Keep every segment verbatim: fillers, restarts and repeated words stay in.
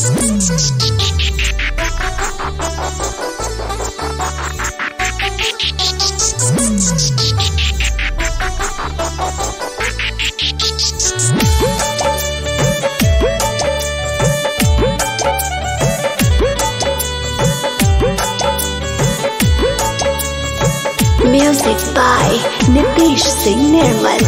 Music by Nitish Singh Nirmal.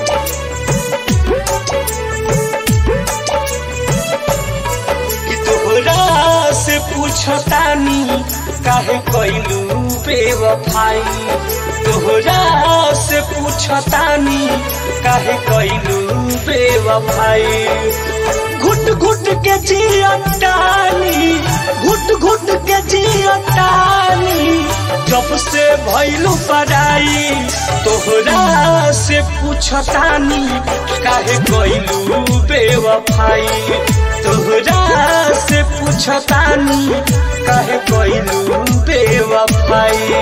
तोहरा से पूछतानी काहे कइलू बेवफाई, तोहरा से पूछतानी काहे कइलू बेवफाई। घुट घुट के जियतानी, घुट घुट के जियतानी, जब से भइलू पराई। तोहरा से पूछतानी काहे कइलू बेवफाई, तोहरा से पूछतानी काहे कइलू बेवफाई।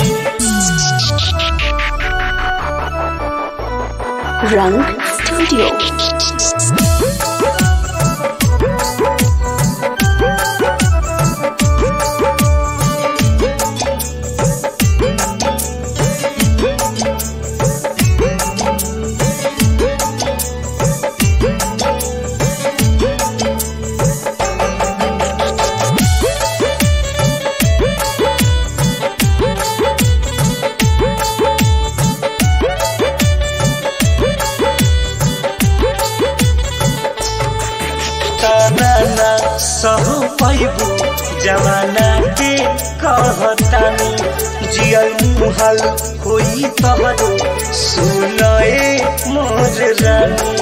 रंग स्टूडियो। सहु पैबू जमाना के कहतानी, जियल मुहल होई तहरो सुनए मोर रानी।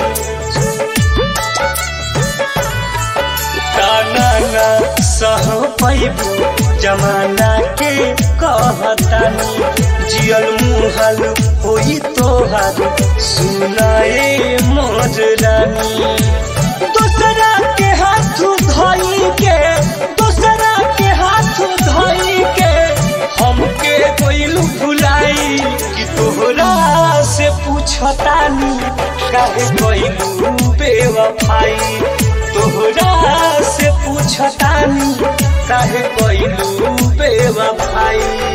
काना सहु पैबू जमाना के कहतानी, जियल मुहल होई तोहर सुनए मोर रानी। दूसरा के हाथ धोई के, दूसरा के हाथ धोई के हमके कोइलू भुलाई। कि तोहरा से पूछतानी काहे कोइलू बेवफाई, तोहरा से पूछतानी काहे कोइलू बेवफाई।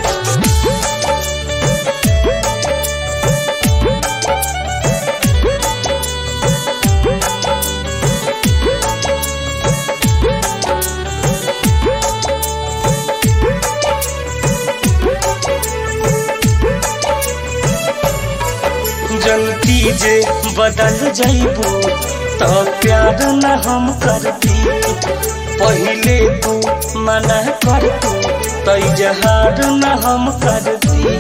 जनती जे बदल जाइबू तो प्यार न हम करती, पहले तू मना कर तू तो इजहार न हम करती।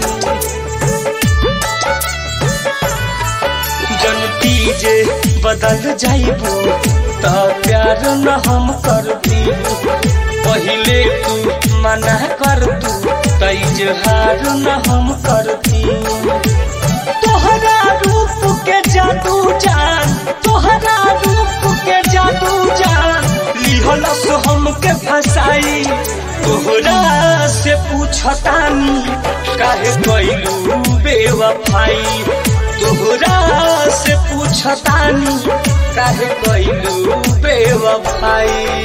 जनती जे बदल जाइबू तो प्यार न हम करती, पहले तू मना कर तू तो इजहार न हम करती। तोहरा रूप के जादू जान, तोहरा रूप के जादू जान, लिहलस हमके फसाई। तोहरा से पूछतानी काहे कइलू बेवफाई, तोहरा से पूछतानी काहे कइलू बेवफाई।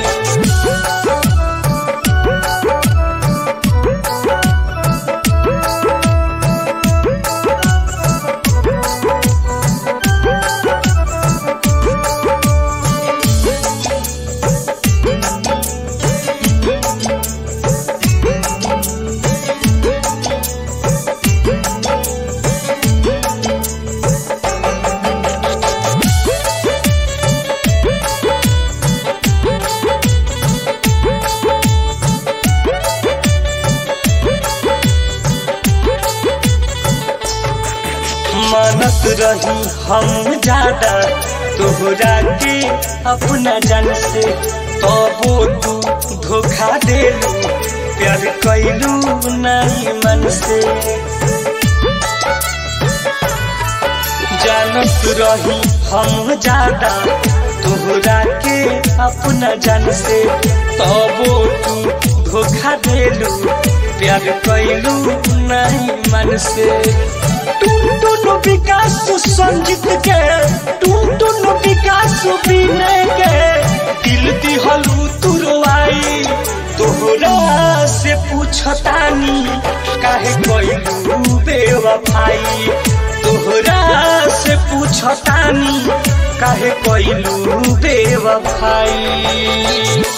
मानत रही हम ज्यादा तोहरा के अपना जान से, तबो तू धोखा देलू प्यार कइलू नहीं मन से। जानत रही हम ज्यादा तोहरा के अपना जान से, तबो तू धोखा देलू प्यार कइलू नहीं मन से। टून टून विकास संजीत के, टून टून विकास विनय के, दिल दी से पूछतानी काहे कइलू बेवफाई तोहरा से पूछतानी काहे कइलू बेवफाई।